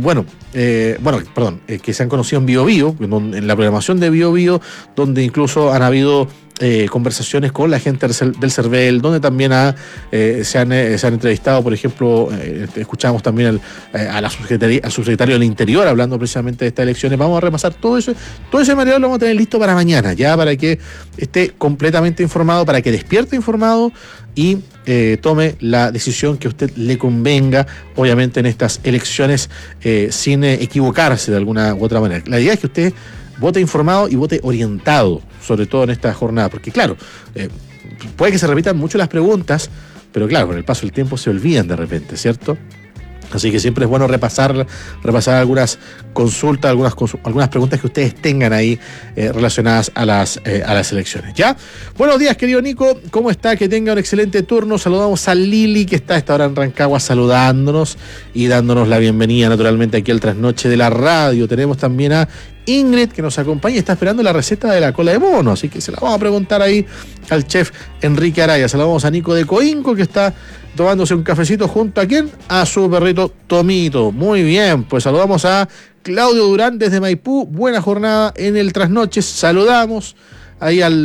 que se han conocido en BioBio, en la programación de BioBio, donde incluso han habido conversaciones con la gente del CERVEL, donde también se han entrevistado, por ejemplo, escuchamos también al subsecretario del Interior hablando precisamente de estas elecciones. Vamos a repasar todo ese material, lo vamos a tener listo para mañana, ya, para que esté completamente informado, para que despierte informado y tome la decisión que a usted le convenga, obviamente en estas elecciones, sin equivocarse de alguna u otra manera. La idea es que usted vote informado y vote orientado, sobre todo en esta jornada, porque claro, puede que se repitan mucho las preguntas, pero claro, con el paso del tiempo se olvidan de repente, ¿cierto? Así que siempre es bueno repasar algunas consultas, algunas preguntas que ustedes tengan ahí relacionadas a las elecciones. ¿Ya? Buenos días, querido Nico. ¿Cómo está? Que tenga un excelente turno. Saludamos a Lili, que está a esta hora en Rancagua saludándonos y dándonos la bienvenida naturalmente aquí al Trasnoche de la Radio. Tenemos también a Ingrid, que nos acompaña y está esperando la receta de la cola de mono, así que se la vamos a preguntar ahí al chef Enrique Araya. Saludamos a Nico de Coinco, que está tomándose un cafecito junto a ¿quién? A su perrito Tomito. Muy bien, pues saludamos a Claudio Durán desde Maipú. Buena jornada en el Trasnoche. Saludamos ahí a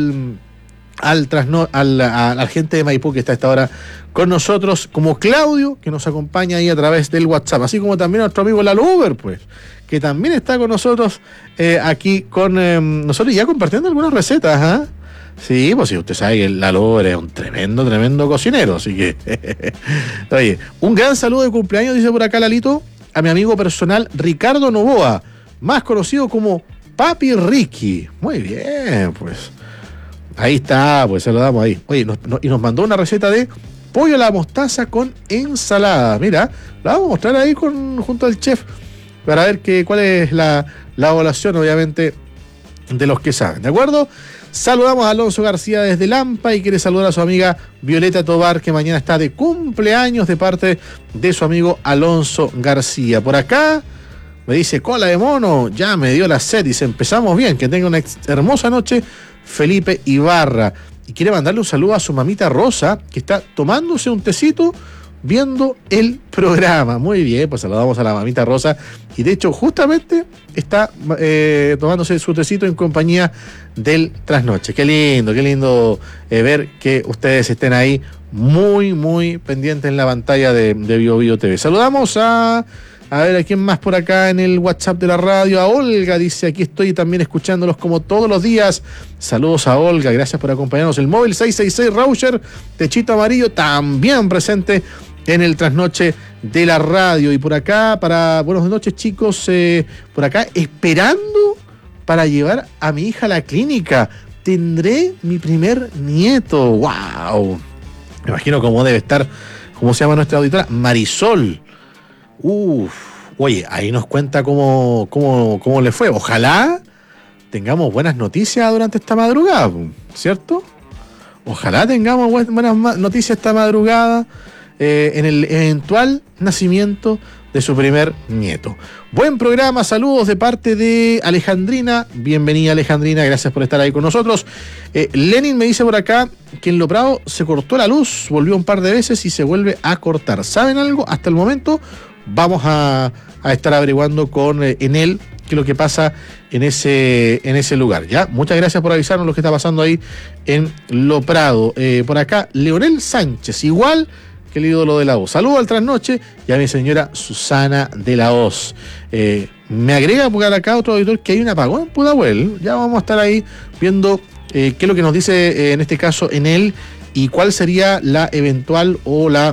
la gente de Maipú que está a esta hora con nosotros, como Claudio, que nos acompaña ahí a través del WhatsApp, así como también a nuestro amigo Lalo Uber, pues, que también está con nosotros aquí con nosotros, ya compartiendo algunas recetas, ¿ah? Sí, pues sí, usted sabe que el Lalo Uber es un tremendo cocinero, así que oye, un gran saludo de cumpleaños, dice por acá Lalito, a mi amigo personal Ricardo Novoa, más conocido como Papi Ricky. Muy bien, pues ahí está, pues saludamos ahí. Oye, y nos mandó una receta de pollo a la mostaza con ensalada. Mira, la vamos a mostrar ahí junto al chef para ver cuál es la evaluación, obviamente, de los que saben, ¿de acuerdo? Saludamos a Alonso García desde Lampa y quiere saludar a su amiga Violeta Tobar, que mañana está de cumpleaños, de parte de su amigo Alonso García. Por acá me dice cola de mono, ya me dio la sed, dice empezamos bien, que tenga una hermosa noche Felipe Ibarra. Y quiere mandarle un saludo a su mamita Rosa, que está tomándose un tecito viendo el programa. Muy bien, pues saludamos a la mamita Rosa, y de hecho justamente está tomándose su tecito en compañía del Trasnoche. Qué lindo ver que ustedes estén ahí muy, muy pendientes en la pantalla de BioBio TV. Saludamos a ver, ¿a quién más por acá en el WhatsApp de la radio? A Olga, dice, aquí estoy también escuchándolos como todos los días. Saludos a Olga, gracias por acompañarnos. El móvil 666 Rauscher, techito amarillo, también presente en el Trasnoche de la radio. Y por acá, buenas noches, chicos, por acá, esperando para llevar a mi hija a la clínica. Tendré mi primer nieto. ¡Wow! Me imagino cómo debe estar, ¿cómo se llama nuestra auditora? Marisol. Oye, ahí nos cuenta cómo le fue. Ojalá tengamos buenas noticias durante esta madrugada, ¿cierto? Ojalá tengamos buenas noticias esta madrugada. en el eventual nacimiento de su primer nieto. Buen programa, saludos de parte de Alejandrina. Bienvenida, Alejandrina, gracias por estar ahí con nosotros. Lenin me dice por acá que en Loprado se cortó la luz, volvió un par de veces y se vuelve a cortar. ¿Saben algo? Hasta el momento vamos a estar averiguando con Enel qué es lo que pasa en ese lugar. ¿Ya? Muchas gracias por avisarnos lo que está pasando ahí en Loprado. Por acá, Leonel Sánchez, igual que el ídolo de la voz. Saludo al trasnoche y a mi señora Susana de la Hoz. Me agrega por acá otro auditor que hay un apagón en Pudahuel. Ya vamos a estar ahí viendo qué es lo que nos dice en este caso Enel y cuál sería la eventual o la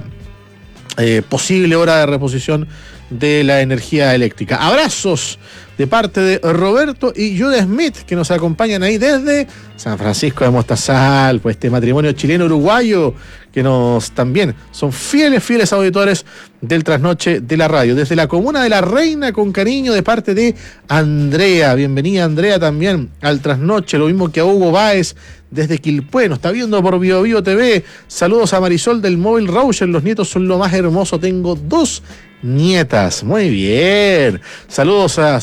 posible hora de reposición de la energía eléctrica. Abrazos de parte de Roberto y Jude Smith, que nos acompañan ahí desde San Francisco de Mostazal, pues este matrimonio chileno-uruguayo, que nos también son fieles auditores del trasnoche de la radio. Desde la comuna de La Reina, con cariño de parte de Andrea. Bienvenida, Andrea, también al trasnoche, lo mismo que a Hugo Báez desde Quilpué, nos está viendo por BioBio TV. Saludos a Marisol del Móvil Roucher, los nietos son lo más hermoso, tengo 2 nietas, muy bien. Saludos a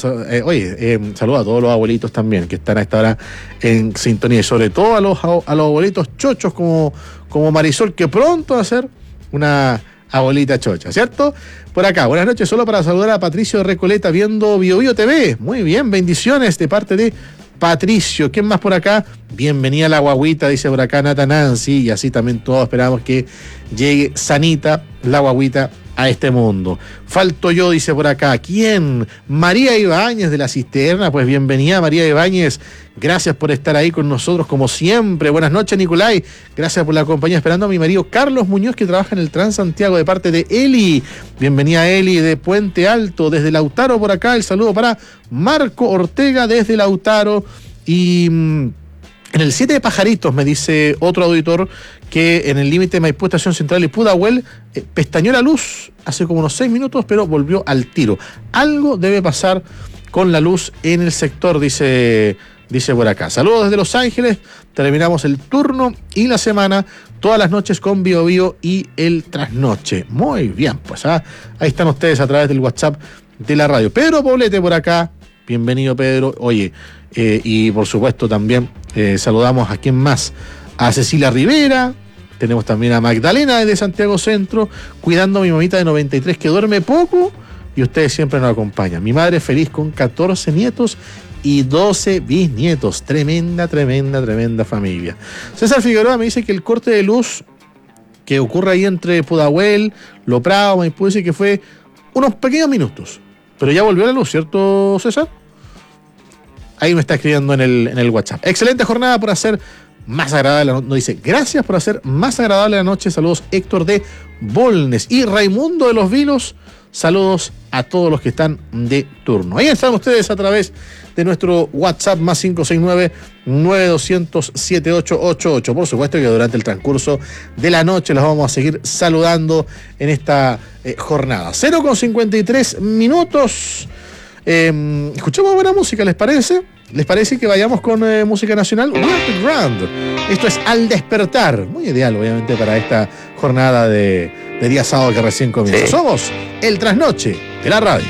saludos a todos los abuelitos también que están a esta hora en sintonía y sobre todo a los abuelitos chochos como Marisol, que pronto va a ser una abuelita chocha, ¿cierto? Por acá, buenas noches, solo para saludar a Patricio de Recoleta viendo BioBio TV. Muy bien, bendiciones de parte de Patricio. ¿Quién más por acá? Bienvenida a la guaguita, dice por acá Nata Nancy, y así también todos esperamos que llegue sanita la guaguita a este mundo. Falto yo, dice por acá. ¿Quién? María Ibáñez de la Cisterna. Pues bienvenida, María Ibáñez. Gracias por estar ahí con nosotros como siempre. Buenas noches, Nicolai. Gracias por la compañía. Esperando a mi marido Carlos Muñoz, que trabaja en el Transantiago, de parte de Eli. Bienvenida, Eli, de Puente Alto. Desde Lautaro por acá, el saludo para Marco Ortega desde Lautaro. Y en el 7 de Pajaritos, me dice otro auditor, que en el límite de Maipú, Estación Central y Pudahuel, pestañó la luz hace como unos 6 minutos, pero volvió al tiro. Algo debe pasar con la luz en el sector, dice por acá. Saludos desde Los Ángeles. Terminamos el turno y la semana todas las noches con BioBio y el trasnoche. Muy bien, pues ahí están ustedes a través del WhatsApp de la radio. Pedro Poblete por acá. Bienvenido, Pedro. Oye, y por supuesto también saludamos a quién más. A Cecilia Rivera. Tenemos también a Magdalena desde Santiago Centro, cuidando a mi mamita de 93 que duerme poco y ustedes siempre nos acompañan. Mi madre feliz con 14 nietos y 12 bisnietos. Tremenda familia. César Figueroa me dice que el corte de luz que ocurre ahí entre Pudahuel, Loprado, Maipú, dice que fue unos pequeños minutos, pero ya volvió la luz, ¿cierto, César? Ahí me está escribiendo en el WhatsApp. Excelente jornada por hacer más agradable la noche. Nos dice, gracias por hacer más agradable la noche. Saludos, Héctor de Bolnes. Y Raimundo de los Vilos, saludos a todos los que están de turno. Ahí están ustedes a través de nuestro WhatsApp más 569-9200-7888. Por supuesto que durante el transcurso de la noche los vamos a seguir saludando en esta jornada. 0:53 minutos. Escuchamos buena música, ¿les parece? ¿Les parece que vayamos con música nacional? World Grand. Esto es Al Despertar. Muy ideal, obviamente, para esta jornada de día sábado que recién comienza. Sí. Somos el trasnoche de la radio.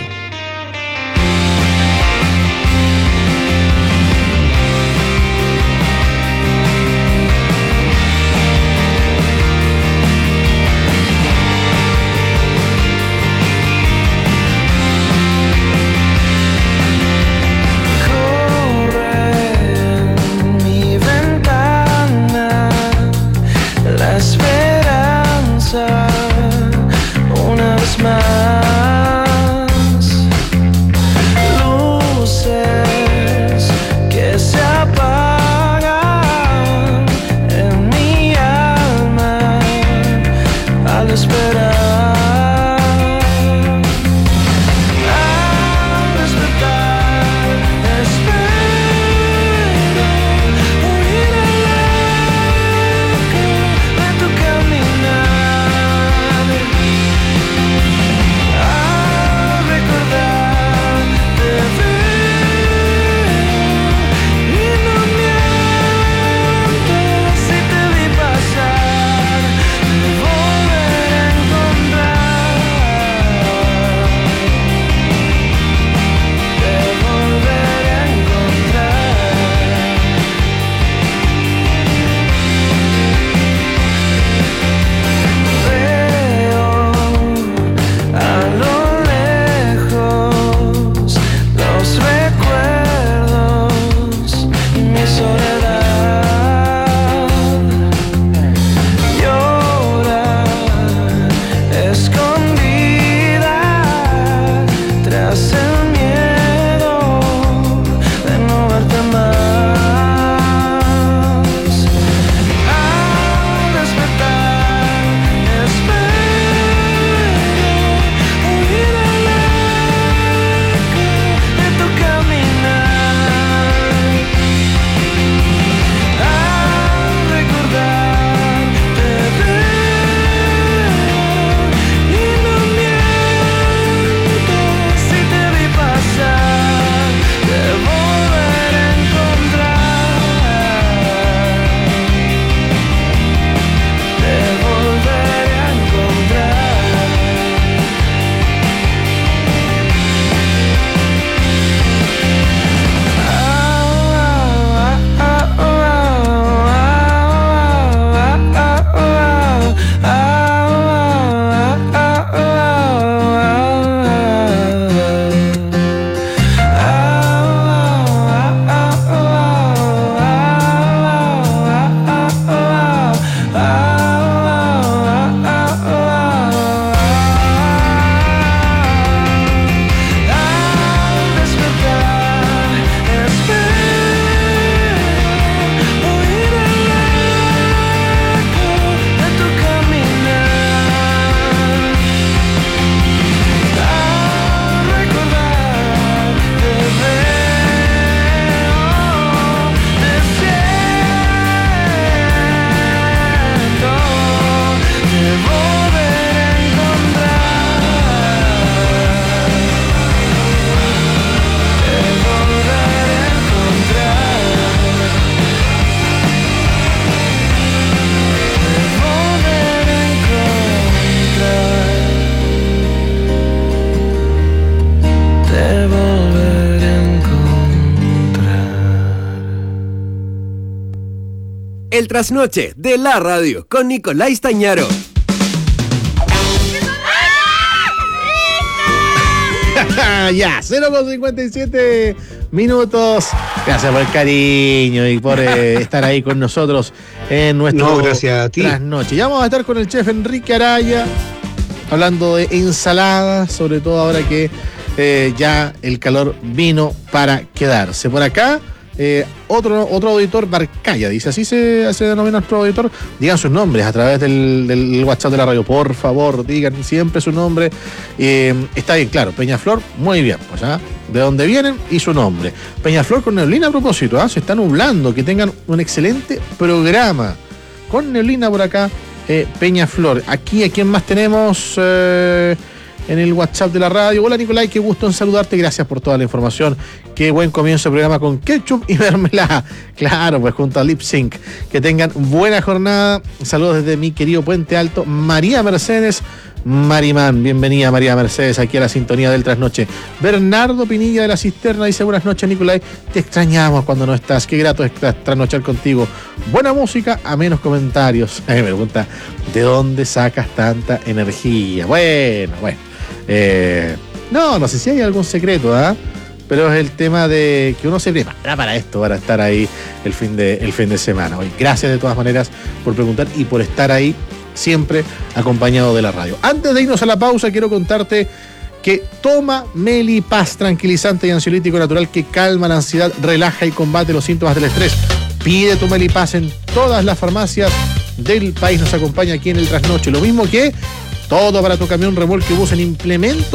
Una vez más el trasnoche de la radio con Nicolás Tañaro. Ya, 0,57 minutos. Gracias por el cariño y por estar ahí con nosotros en nuestro gracias a ti. Trasnoche. Ya vamos a estar con el chef Enrique Araya hablando de ensaladas, sobre todo ahora que ya el calor vino para quedarse. Por acá, otro auditor, Barcaya, dice, así se denomina nuestro auditor. Digan sus nombres a través del WhatsApp de la radio, por favor, digan siempre su nombre. Está bien, claro, Peñaflor, muy bien, pues, de dónde vienen y su nombre. Peñaflor con neblina a propósito, se está nublando, que tengan un excelente programa. Con neblina por acá, Peñaflor. Aquí, ¿a quién más tenemos? En el WhatsApp de la radio. Hola Nicolás, qué gusto en saludarte, gracias por toda la información. Qué buen comienzo de programa con ketchup y mermelada. Claro, pues junto a Lip Sync. Que tengan buena jornada. Saludos desde mi querido Puente Alto. María Mercedes Marimán, bienvenida María Mercedes aquí a la sintonía del trasnoche. Bernardo Pinilla de la Cisterna dice: buenas noches Nicolás, te extrañamos cuando no estás, qué grato es trasnochar contigo. Buena música, a menos comentarios. Me pregunta, ¿de dónde sacas tanta energía? Bueno. No sé si hay algún secreto, pero es el tema de que uno se prepara para esto, para estar ahí el fin de semana. Oye, gracias de todas maneras por preguntar y por estar ahí siempre acompañado de la radio. Antes de irnos a la pausa, quiero contarte que toma Melipaz, tranquilizante y ansiolítico natural que calma la ansiedad, relaja y combate los síntomas del estrés. Pide tu Melipaz en todas las farmacias del país. Nos acompaña aquí en el trasnoche. Lo mismo que todo para tu camión, remolque, bus en implemento